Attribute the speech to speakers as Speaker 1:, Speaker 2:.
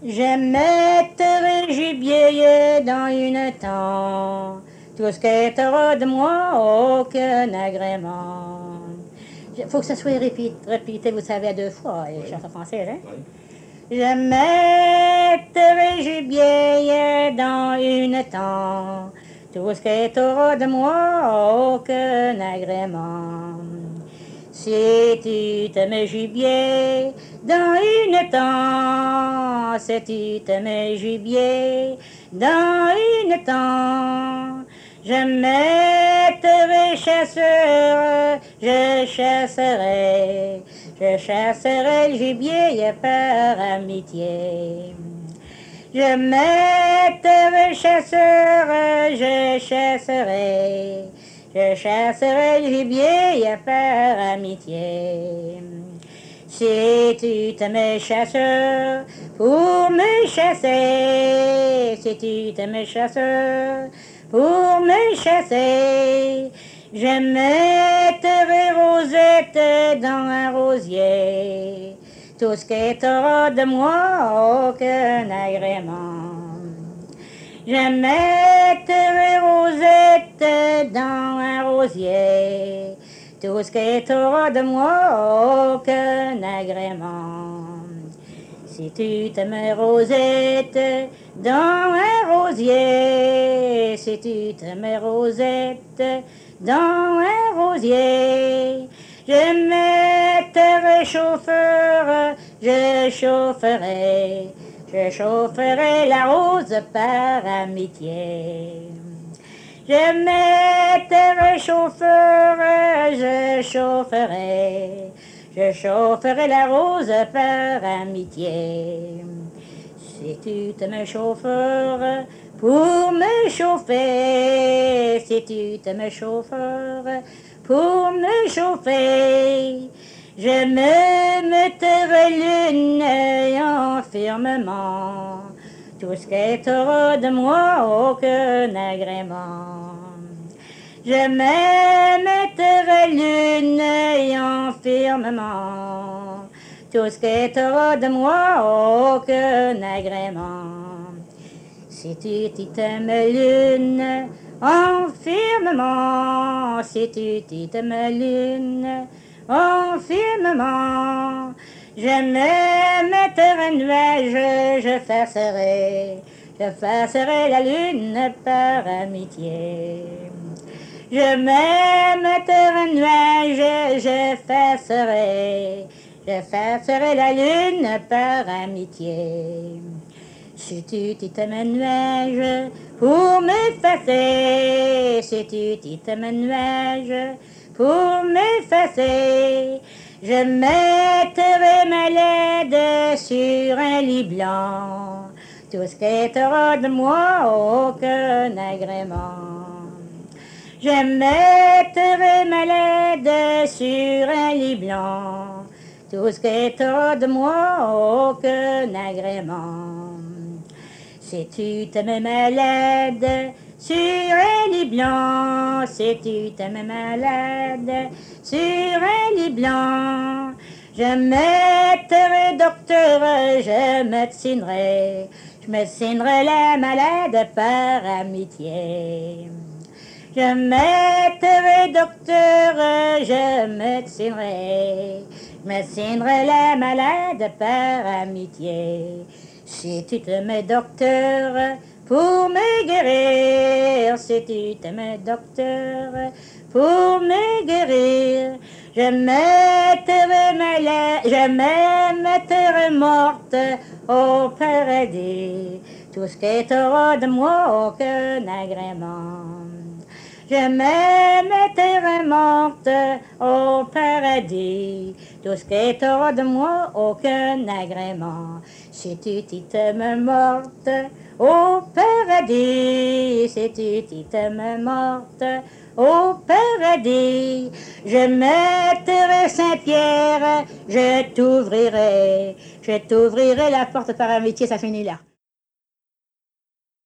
Speaker 1: Je mettrai gibier dans une tente, tout ce qui t'aura de moi, aucun agrément. Il faut que ça soit répété, vous savez, à deux fois, les chansons françaises, hein?
Speaker 2: Oui.
Speaker 1: Je mettrai gibier dans une tente, tout ce qui t'aura de moi, aucun agrément. Si tu te mets gibier dans une tente, si tu te mets gibier dans une tente, je mettrai chasseur, je chasserai le gibier par amitié. Je mettrai chasseur, je chasserai le gibier par amitié. Si tu te mets chasseur pour me chasser, si tu te mets chasseur pour me chasser, je mettrai Rosette dans un rosier. Tout ce qui t'aura de moi, aucun agrément. Je mettrai Rosette dans un rosier. Tout ce qui t'aura de moi, aucun agrément. Si tu te mets Rosette dans un rosier, si tu te mets Rosette dans un rosier, je mettrai chauffeur, je chaufferai la rose par amitié. Je mettrai chauffeur, je chaufferai la rose par amitié. Si tu te mets chauffeur pour me chauffer, si tu te mets chauffeur pour me chauffer, je me mettrai l'une en firmement. Tout ce qui t'aura de moi, aucun agrément. Je me mettrai l'une en firmement. Tout ce qui t'aura de moi, aucun agrément. Si tu te mets l'une en firmement, si tu te mets l'une en firmament, je me mettrai un nuage, je farcerai la lune par amitié. Je me mettrai un nuage, je farcerai la lune par amitié. Si tu te mets un nuage pour m'effacer, si tu te mets un nuage pour m'effacer, je mettrai ma laide sur un lit blanc. Tout ce qui t'aura de moi, aucun agrément. Je mettrai ma laide sur un lit blanc. Tout ce qui t'aura de moi, aucun agrément. Si tu te mets malade sur un lit blanc, si tu te mets malade sur un lit blanc, je mettrai docteur, je médecinerai la malade par amitié. Je mettrai docteur, je médecinerai la malade par amitié. Si tu te mets docteur pour me guérir, si tu te mets docteur pour me guérir, je me mettrai morte au paradis. Tout ce qui t'aura de moi, aucun agrément. Je me mettrai morte au paradis. Tout ce qui t'aura de moi, aucun agrément. Si tu te mets morte au paradis, si tu te mets morte au paradis, je mettrai Saint-Pierre, je t'ouvrirai la porte par amitié, ça finit là.